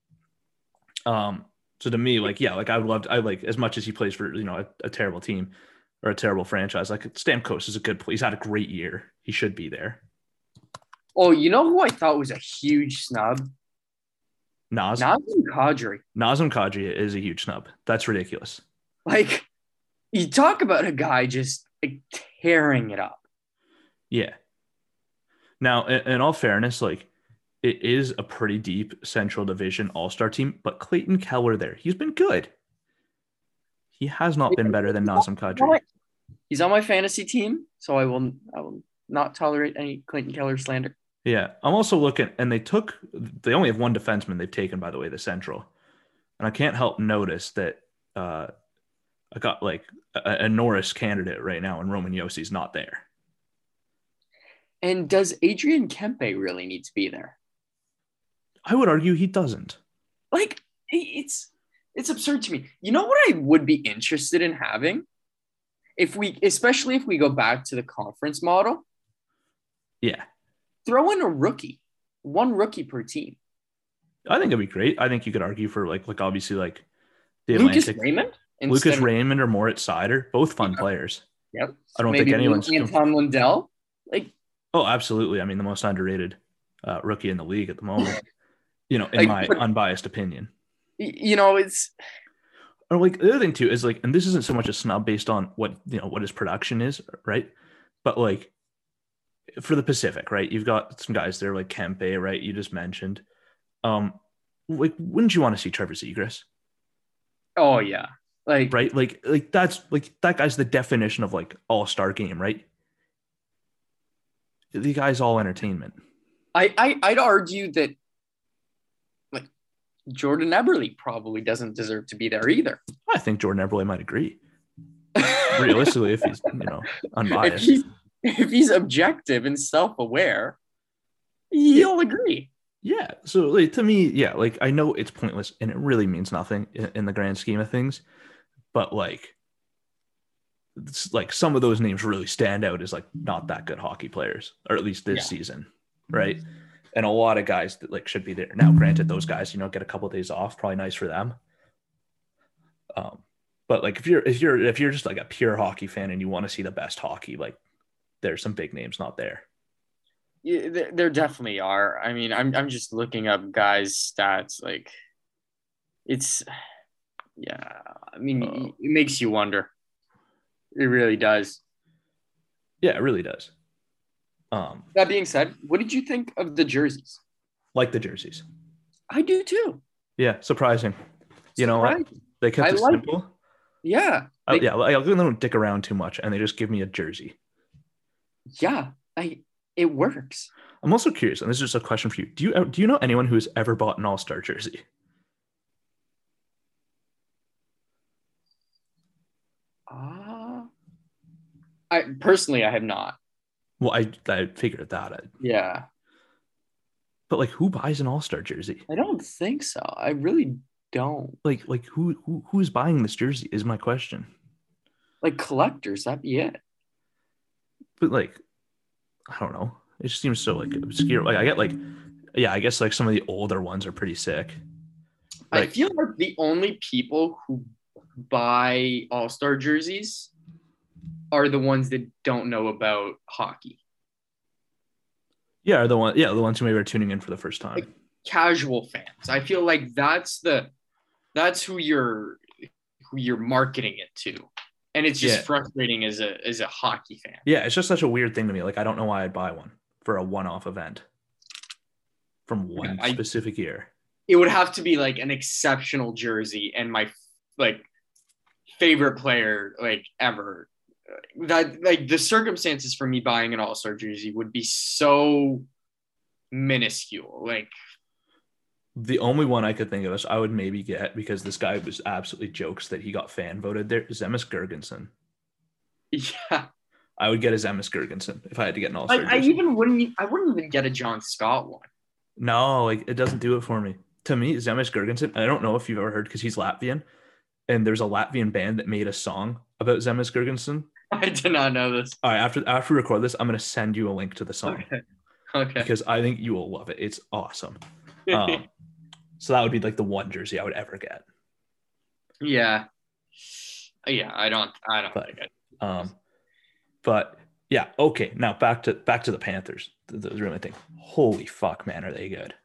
Speaker 2: So to me, like, yeah, like I like as much as he plays for, a terrible team or a terrible franchise, like Stamkos is a good player. He's had a great year. He should be there.
Speaker 3: Oh, you know who I thought was a huge snub? Nazem Kadri.
Speaker 2: Nazem Kadri is a huge snub. That's ridiculous.
Speaker 3: Like, you talk about a guy just like tearing it up.
Speaker 2: Yeah. Now, in all fairness, like, it is a pretty deep Central Division All-Star team, but Clayton Keller there, he's been good. He has not been better than Nazem Kadri.
Speaker 3: He's on my fantasy team, so I will not tolerate any Clayton Keller slander.
Speaker 2: Yeah, I'm also looking, and they only have one defenseman they've taken, by the way, the Central. And I can't help notice that I got like a Norris candidate right now, and Roman Yossi's not there.
Speaker 3: And does Adrian Kempe really need to be there?
Speaker 2: I would argue he doesn't.
Speaker 3: Like, it's absurd to me. You know what I would be interested in having? Especially if we go back to the conference model?
Speaker 2: Yeah.
Speaker 3: Throw in a rookie. One rookie per team.
Speaker 2: I think it'd be great. I think you could argue for like obviously like the
Speaker 3: Lucas
Speaker 2: Atlantic.
Speaker 3: Raymond?
Speaker 2: Lucas Raymond or Moritz Seider. Both fun players.
Speaker 3: Yep.
Speaker 2: I don't think anyone's
Speaker 3: Anton Lundell. Like,
Speaker 2: oh, absolutely. I mean, the most underrated rookie in the league at the moment. In my unbiased opinion.
Speaker 3: It's.
Speaker 2: Or like the other thing too is like, and this isn't so much a snub based on what his production is, right? But like for the Pacific, right? You've got some guys there like Kempe, right? You just mentioned. Like, wouldn't you want to see Trevor Zegras?
Speaker 3: Oh yeah, like
Speaker 2: right, like that's like that guy's the definition of like all-star game, right? The guy's all entertainment.
Speaker 3: I'd argue that like Jordan Eberle probably doesn't deserve to be there either.
Speaker 2: I think Jordan Eberle might agree. Realistically, if he's unbiased,
Speaker 3: if he's objective and self-aware, he'll agree.
Speaker 2: Yeah. So like, to me, yeah, like I know it's pointless and it really means nothing in the grand scheme of things, but like, it's like some of those names really stand out as like not that good hockey players, or at least this season, right? And a lot of guys that like should be there. Now, granted, those guys, get a couple of days off, probably nice for them. But like if you're just like a pure hockey fan and you want to see the best hockey, like there's some big names not there.
Speaker 3: Yeah, there definitely are. I mean, I'm just looking up guys' stats. Like, it's yeah. I mean, it makes you wonder. It really does.
Speaker 2: Yeah, it really does.
Speaker 3: That being said, what did you think of the jerseys?
Speaker 2: Like the jerseys.
Speaker 3: I do too.
Speaker 2: Yeah, surprising. You know what?
Speaker 3: Surprising.
Speaker 2: They kept it simple.
Speaker 3: Yeah.
Speaker 2: They don't dick around too much, and they just give me a jersey.
Speaker 3: Yeah, it works.
Speaker 2: I'm also curious, and this is just a question for you. Do you know anyone who has ever bought an All-Star jersey?
Speaker 3: I personally have not.
Speaker 2: Well, I figured that.
Speaker 3: Yeah.
Speaker 2: But like, who buys an All-Star jersey?
Speaker 3: I don't think so. I really don't.
Speaker 2: Like who's buying this jersey is my question.
Speaker 3: Like collectors, that'd be it.
Speaker 2: But like, I don't know. It just seems so like obscure. Like I get like, yeah, I guess like some of the older ones are pretty sick.
Speaker 3: Like, I feel like the only people who buy All-Star jerseys are the ones that don't know about hockey.
Speaker 2: Yeah, the ones who maybe are tuning in for the first time.
Speaker 3: Like casual fans. I feel like that's who you're marketing it to. And it's just frustrating as a hockey fan.
Speaker 2: Yeah, it's just such a weird thing to me. Like, I don't know why I'd buy one for a one-off event from one specific year.
Speaker 3: It would have to be like an exceptional jersey and my like favorite player like ever. That like the circumstances for me buying an All-Star jersey would be so minuscule. Like
Speaker 2: the only one I could think of is I would maybe get, because this guy was absolutely jokes that he got fan voted there, Zemus Girgensson.
Speaker 3: Yeah.
Speaker 2: I would get a Zemus Girgensson if I had to get an All-Star jersey.
Speaker 3: I wouldn't even get a John Scott one.
Speaker 2: No, like it doesn't do it for me. To me, Zemus Girgensson, I don't know if you've ever heard, because he's Latvian, and there's a Latvian band that made a song about Zemus Girgensson.
Speaker 3: I did not know this.
Speaker 2: All right, after we record this, I'm going to send you a link to the song.
Speaker 3: Okay.
Speaker 2: Because I think you will love it. It's awesome. So that would be like the one jersey I would ever get.
Speaker 3: Yeah. Yeah, I don't think it.
Speaker 2: But yeah, okay. Now back to the Panthers. The really thing. Holy fuck, man, are they good?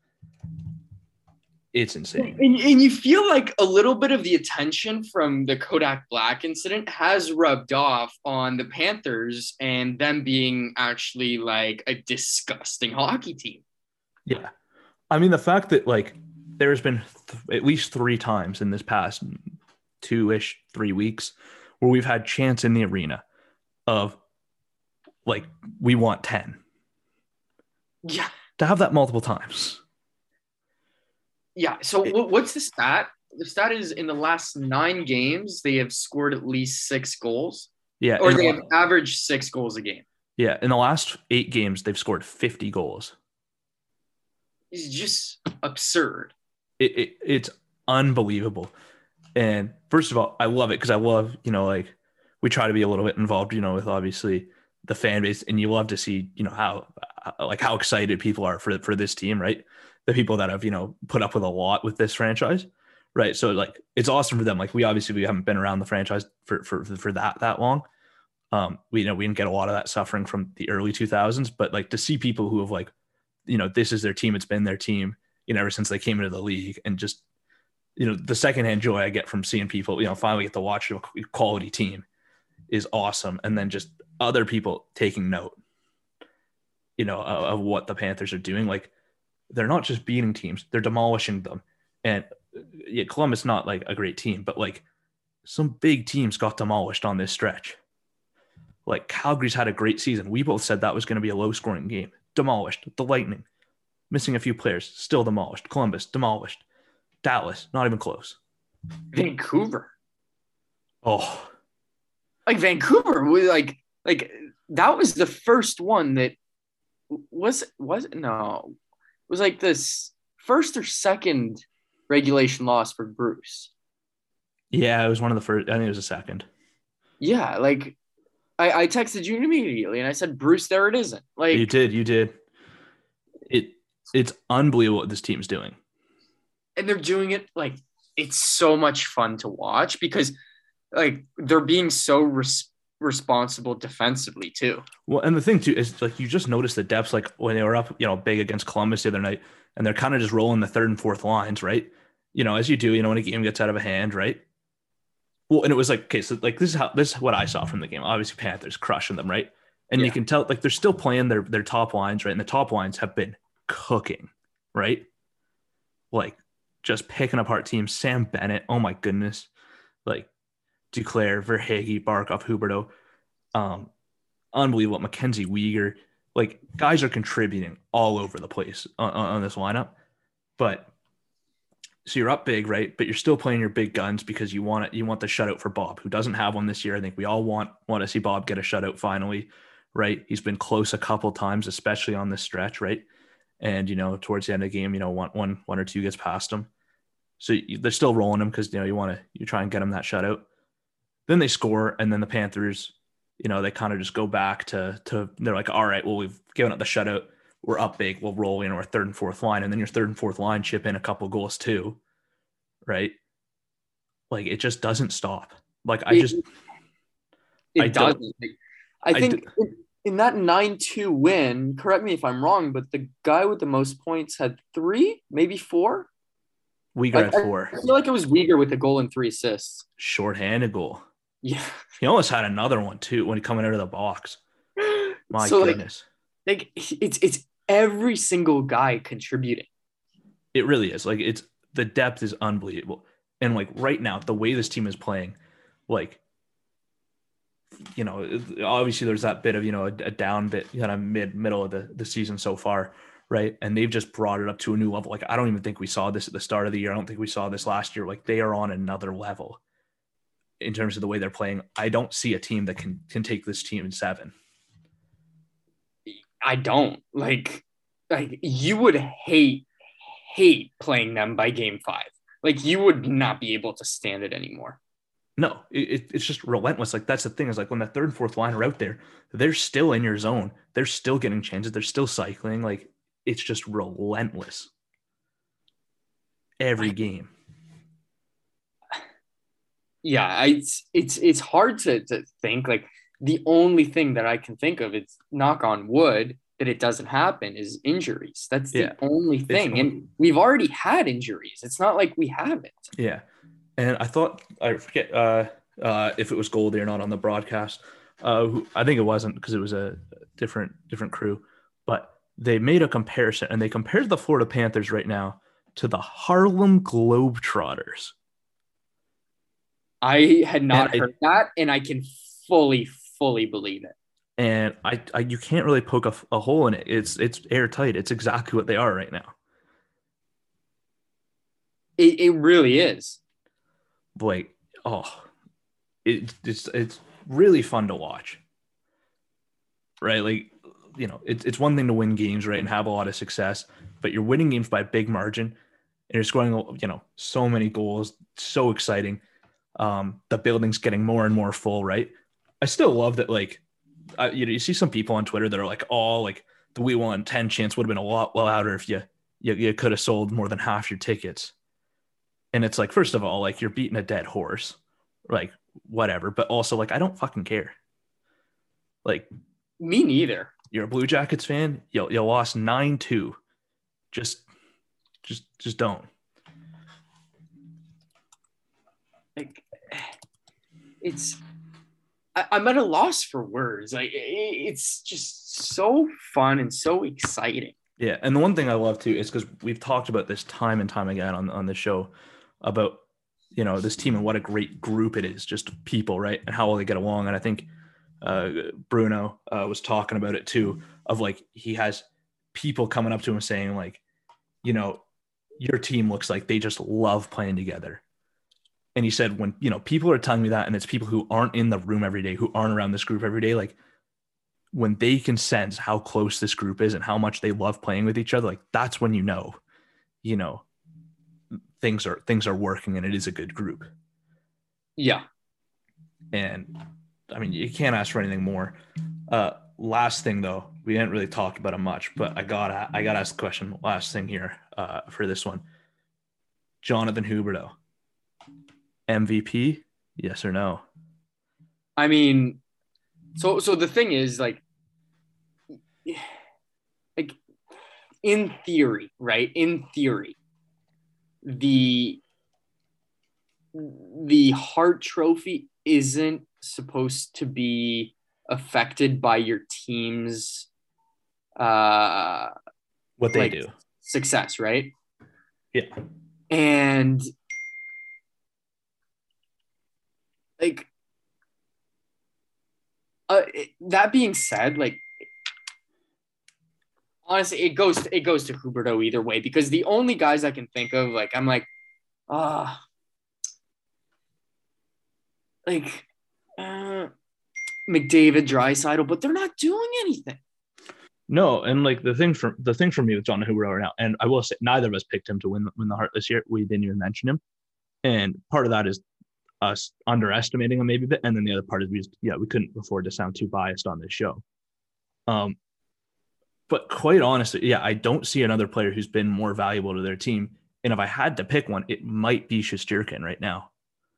Speaker 2: It's insane.
Speaker 3: And you feel like a little bit of the attention from the Kodak Black incident has rubbed off on the Panthers and them being actually like a disgusting hockey team.
Speaker 2: Yeah. I mean, the fact that like there's been at least 3 times in this past 2-3 weeks where we've had chants in the arena of like, we want 10.
Speaker 3: Yeah.
Speaker 2: To have that multiple times.
Speaker 3: Yeah. So what's the stat? The stat is in the last 9 games, they have scored at least 6 goals.
Speaker 2: Yeah.
Speaker 3: Or they have averaged 6 goals a game.
Speaker 2: Yeah. In the last 8 games, they've scored 50 goals.
Speaker 3: It's just absurd.
Speaker 2: It's unbelievable. And first of all, I love it because I love, like we try to be a little bit involved, with obviously the fan base, and you love to see, how excited people are for this team, right? The people that have, put up with a lot with this franchise, right? So like, it's awesome for them. Like we haven't been around the franchise for that long. We didn't get a lot of that suffering from the early 2000s, but like to see people who have like, this is their team. It's been their team, ever since they came into the league, and just, the secondhand joy I get from seeing people, finally get to watch a quality team is awesome. And then just other people taking note, of what the Panthers are doing. Like they're not just beating teams, they're demolishing them. And yeah, Columbus, not like a great team, but like some big teams got demolished on this stretch. Like Calgary's had a great season. We both said that was going to be a low scoring game. Demolished. The Lightning, missing a few players, still demolished. Columbus, demolished. Dallas, not even close.
Speaker 3: Vancouver.
Speaker 2: Oh.
Speaker 3: Like Vancouver, like that was the first one that was like this first or second regulation loss for Bruce.
Speaker 2: Yeah, it was one of the first. I think it was a second.
Speaker 3: Yeah, like I texted you immediately and I said, Bruce, there it isn't. Like
Speaker 2: you did. It's unbelievable what this team's doing.
Speaker 3: And they're doing it like it's so much fun to watch because like they're being so responsible defensively too.
Speaker 2: Well, and the thing too is like you just notice the depths, like when they were up, big against Columbus the other night, and they're kind of just rolling the third and fourth lines, right? As you do, when a game gets out of a hand, right? Well, and it was like, okay, so like this is what I saw from the game. Obviously, Panthers crushing them, right? And you can tell like they're still playing their top lines, right? And the top lines have been cooking, right? Like just picking apart teams. Sam Bennett, oh my goodness, like Duclair, Verhaeghe, Barkov, Huberdeau, unbelievable. Mackenzie Weegar, like guys are contributing all over the place on this lineup, but. So you're up big, right? But you're still playing your big guns because you want the shutout for Bob, who doesn't have one this year. I think we all want to see Bob get a shutout finally, right? He's been close a couple times, especially on this stretch, right? And towards the end of the game, one or two gets past him, so they're still rolling him because you try and get him that shutout. Then they score, and then the Panthers, they kind of just go back to they're like, all right, well we've given up the shutout. We're up big, we'll roll our third and fourth line, and then your third and fourth line chip in a couple goals too, right? Like it just doesn't stop. Like I doesn't.
Speaker 3: I think in that 9-2 win, correct me if I'm wrong, but the guy with the most points had 3, maybe 4.
Speaker 2: Weegar had 4.
Speaker 3: I feel like it was Weegar with a goal and 3 assists.
Speaker 2: Shorthanded goal.
Speaker 3: Yeah,
Speaker 2: he almost had another one too when he coming out of the box. My goodness.
Speaker 3: Like it's every single guy contributing.
Speaker 2: It really is. Like it's the depth is unbelievable. And like right now, the way this team is playing, like, obviously there's that bit of, a down bit kind of middle of the season so far. Right. And they've just brought it up to a new level. Like, I don't even think we saw this at the start of the year. I don't think we saw this last year. Like they are on another level in terms of the way they're playing. I don't see a team that can take this team in 7.
Speaker 3: I don't like you would hate playing them by game 5. Like you would not be able to stand it anymore.
Speaker 2: No, it's just relentless. Like that's the thing is like when the third and fourth line are out there, they're still in your zone. They're still getting chances. They're still cycling. Like it's just relentless. Every game.
Speaker 3: Yeah, it's hard to think. Like the only thing that I can think of, it's knock on wood, that it doesn't happen, is injuries. That's the only thing. And we've already had injuries. It's not like we haven't.
Speaker 2: Yeah. And I thought, I forget if it was Goldie or not on the broadcast. I think it wasn't because it was a different crew. But they made a comparison, and they compared the Florida Panthers right now to the Harlem Globetrotters.
Speaker 3: I had not heard that, and I can fully believe it.
Speaker 2: And I you can't really poke a hole in it. It's airtight. It's exactly what they are right now.
Speaker 3: It really is.
Speaker 2: Like, it's really fun to watch. Right? Like, it's one thing to win games, right, and have a lot of success, but you're winning games by a big margin, and you're scoring, so many goals. So exciting. The building's getting more and more full, right? I still love that, like, you see some people on Twitter that are like, oh, like the We Won 10 chance would have been a lot louder if you could have sold more than half your tickets. And it's like, first of all, like you're beating a dead horse, like whatever. But also, like, I don't fucking care. Like,
Speaker 3: me neither.
Speaker 2: You're a Blue Jackets fan. You lost 9-2. Just don't.
Speaker 3: Like, I'm at a loss for words. Like it's just so fun and so exciting.
Speaker 2: Yeah, and the one thing I love too is because we've talked about this time and time again on the show about this team and what a great group it is, just people, right, and how well they get along. And I think Bruno was talking about it too, of like he has people coming up to him saying like, your team looks like they just love playing together. And he said, when, people are telling me that, and it's people who aren't in the room every day, who aren't around this group every day, like when they can sense how close this group is and how much they love playing with each other, like that's when things are working and it is a good group.
Speaker 3: Yeah.
Speaker 2: And I mean, you can't ask for anything more. Last thing though, we didn't really talk about it much, but I gotta ask the question. Last thing here for this one, Jonathan Huberdeau. MVP, Yes or no?
Speaker 3: I mean, so the thing is, like in theory, right? In theory, the Hart Trophy isn't supposed to be affected by your team's
Speaker 2: What they do.
Speaker 3: success, right?
Speaker 2: Yeah.
Speaker 3: And like that being said, like honestly, it goes to Huberto either way, because the only guys I can think of, like I'm like, like McDavid, Draisaitl, but they're not doing anything.
Speaker 2: No, and like the thing for me with Jonathan Huberdeau right now, and I will say neither of us picked him to win the Hart this year. We didn't even mention him, and part of that is us underestimating him maybe a bit, and then the other part is we couldn't afford to sound too biased on this show. But quite honestly, yeah, I don't see another player who's been more valuable to their team. And if I had to pick one, it might be Shesterkin right now.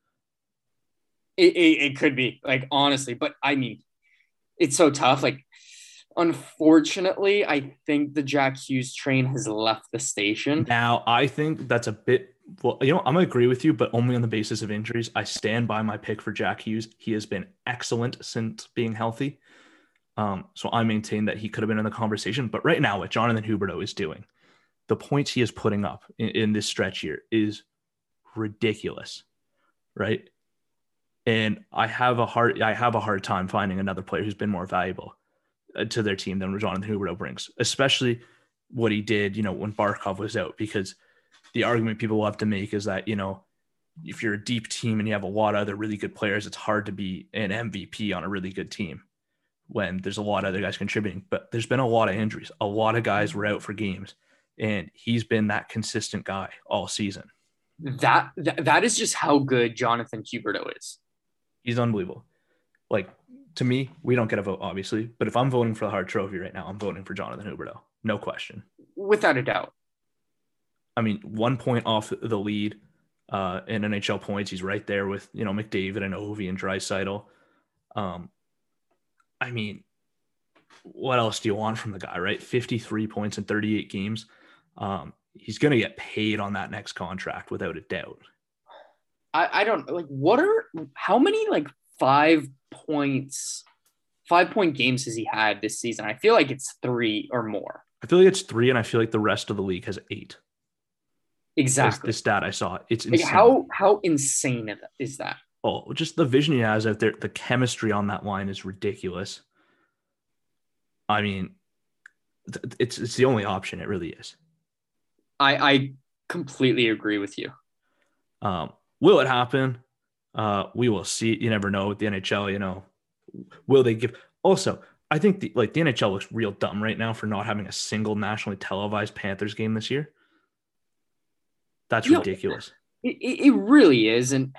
Speaker 3: It could be, like, honestly, but I mean, it's so tough. Like, unfortunately, I think the Jack Hughes train has left the station.
Speaker 2: Now, I think that's a bit, well, I'm going to agree with you, but only on the basis of injuries. I stand by my pick for Jack Hughes. He has been excellent since being healthy. So I maintain that he could have been in the conversation. But right now, what Jonathan Huberdeau is doing, the points he is putting up in this stretch here is ridiculous, right? And I have a hard time finding another player who's been more valuable to their team than Jonathan Huberdeau brings, especially what he did, when Barkov was out, because the argument people will have to make is that, if you're a deep team and you have a lot of other really good players, it's hard to be an MVP on a really good team when there's a lot of other guys contributing. But there's been a lot of injuries. A lot of guys were out for games, and he's been that consistent guy all season.
Speaker 3: That is just how good Jonathan Huberdeau is.
Speaker 2: He's unbelievable. Like, to me, we don't get a vote, obviously, but if I'm voting for the Hart Trophy right now, I'm voting for Jonathan Huberdeau. No question.
Speaker 3: Without a doubt.
Speaker 2: I mean, 1 point off the lead in NHL points. He's right there with, McDavid and Ovi and Draisaitl. I mean, what else do you want from the guy, right? 53 points in 38 games. He's going to get paid on that next contract without a doubt.
Speaker 3: I don't like how many like 5-point games has he had this season? I feel like it's 3 or more.
Speaker 2: I feel like it's 3, and I feel like the rest of the league has 8.
Speaker 3: Exactly.
Speaker 2: The stat I saw. It's
Speaker 3: like
Speaker 2: insane.
Speaker 3: how insane is that?
Speaker 2: Oh, just the vision he has out there. The chemistry on that line is ridiculous. I mean, it's the only option. It really is.
Speaker 3: I completely agree with you.
Speaker 2: Will it happen? We will see. You never know with the NHL, will they give? Also, I think the NHL looks real dumb right now for not having a single nationally televised Panthers game this year. That's ridiculous.
Speaker 3: It really is. And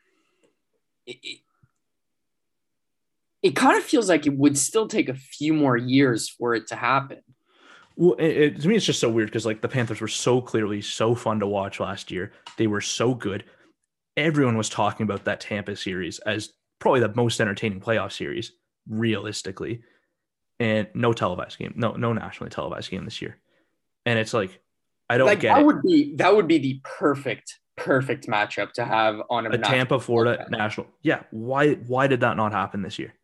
Speaker 3: it kind of feels like it would still take a few more years for it to happen.
Speaker 2: Well, to me, it's just so weird because the Panthers were so clearly so fun to watch last year. They were so good. Everyone was talking about that Tampa series as probably the most entertaining playoff series, realistically. And no televised game, no nationally televised game this year. And it's like, I don't get it.
Speaker 3: That would be the perfect matchup to have on
Speaker 2: a Tampa, Florida national. Yeah. Why did that not happen this year?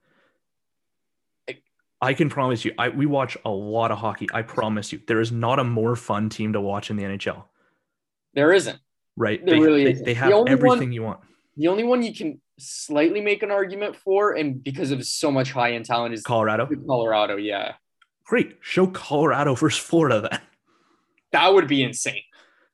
Speaker 2: I can promise you, we watch a lot of hockey. I promise you, there is not a more fun team to watch in the NHL.
Speaker 3: There isn't.
Speaker 2: Right?
Speaker 3: There really isn't.
Speaker 2: They have everything you want.
Speaker 3: The only one you can slightly make an argument for, and because of so much high-end talent, is
Speaker 2: Colorado.
Speaker 3: Colorado, yeah.
Speaker 2: Great. Show Colorado versus Florida then.
Speaker 3: That would be insane.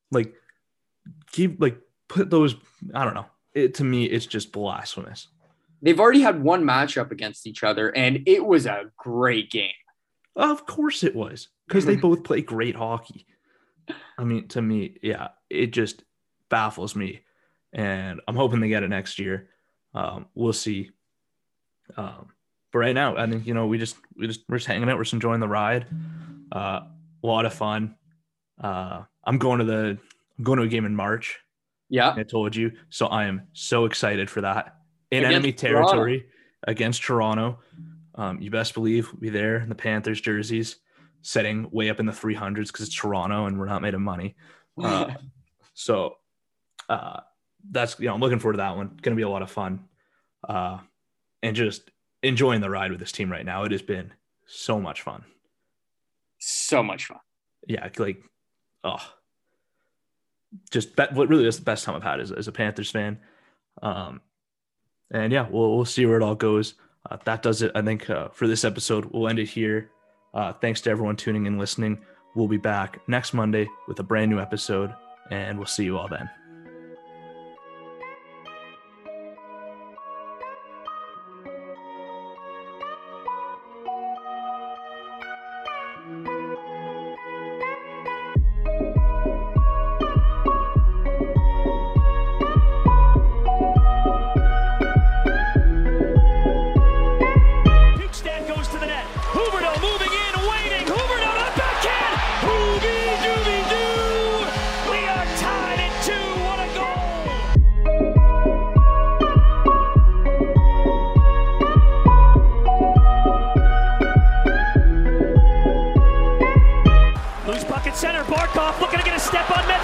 Speaker 2: Put those, I don't know. To me, it's just blasphemous.
Speaker 3: They've already had one matchup against each other, and it was a great game.
Speaker 2: Of course it was, because they both play great hockey. I mean, to me, yeah, it just baffles me, and I'm hoping they get it next year. We'll see. But right now, I think we're just hanging out. We're just enjoying the ride. A lot of fun. I'm going to a game in March.
Speaker 3: Yeah,
Speaker 2: I told you, so I am so excited for that. in
Speaker 3: Against
Speaker 2: enemy
Speaker 3: Toronto.
Speaker 2: territory against Toronto. You best believe we'll be there in the Panthers jerseys, setting way up in the 300s because it's Toronto and we're not made of money. So that's, I'm looking forward to that one. It's going to be a lot of fun. And just enjoying the ride with this team right now. It has been so much fun.
Speaker 4: So much fun.
Speaker 2: Yeah, what really is the best time I've had as a Panthers fan. And yeah, we'll see where it all goes. That does it, I think, for this episode. We'll end it here. Thanks to everyone tuning in, listening. We'll be back next Monday with a brand new episode, and we'll see you all then.
Speaker 1: Center, Barkov looking to get a step on Mete.